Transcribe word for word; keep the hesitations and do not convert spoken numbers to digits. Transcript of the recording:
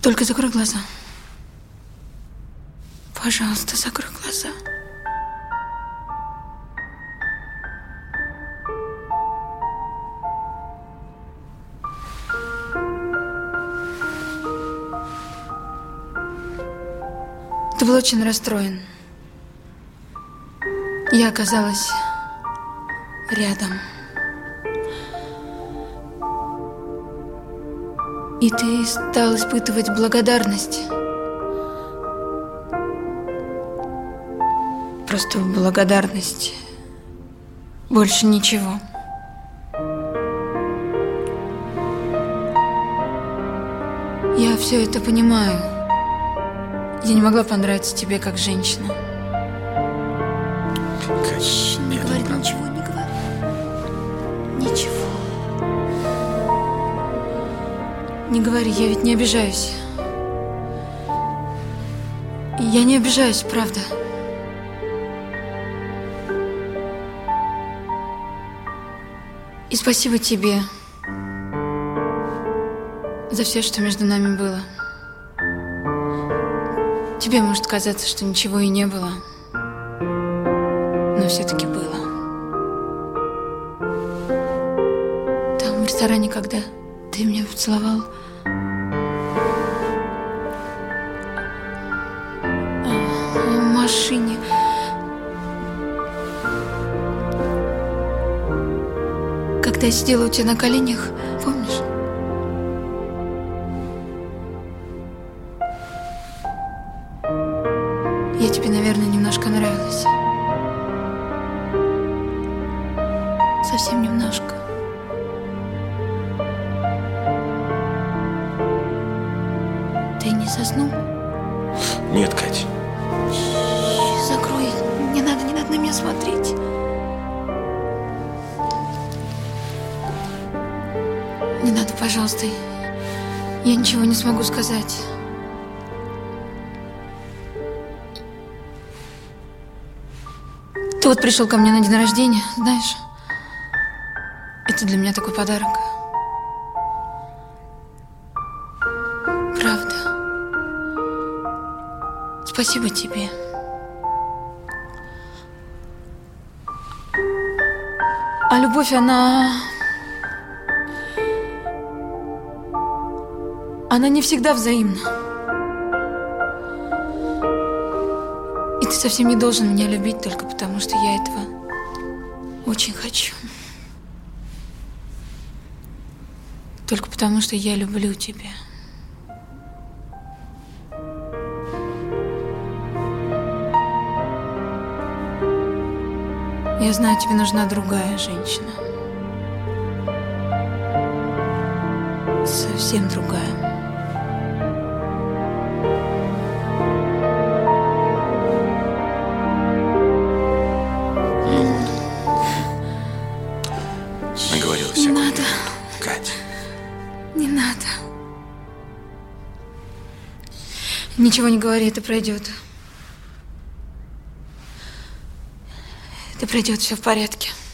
Только закрой глаза. Пожалуйста, закрой глаза. Ты был очень расстроен. Я оказалась рядом. И ты стал испытывать благодарность. Просто благодарность. Больше ничего. Я все это понимаю. Я не могла понравиться тебе как женщина. Кать, Не говори, ничего не говори. Ничего. Не говори, я ведь не обижаюсь. Я не обижаюсь, правда. И спасибо тебе за все, что между нами было. Тебе может казаться, что ничего и не было, но все-таки было. Там, в ресторане, когда ты меня поцеловал, в машине, когда я сидела у тебя на коленях, помнишь? Я тебе, наверное, немножко нравилась. Совсем немножко. Ты не заснул? Нет, Кать. Закрой. Не надо, не надо на меня смотреть. Не надо, пожалуйста. Я ничего не смогу сказать. Ты вот пришел ко мне на день рождения, знаешь? Это для меня такой подарок. Правда. Спасибо тебе. А любовь, она... Она не всегда взаимна. И ты совсем не должен меня любить только потому, что я этого очень хочу. Только потому, что я люблю тебя. Я знаю, тебе нужна другая женщина. Совсем другая. Наговорилась. Не надо. Кать. Не надо. Ничего не говори, это пройдет. Это пройдет, все в порядке.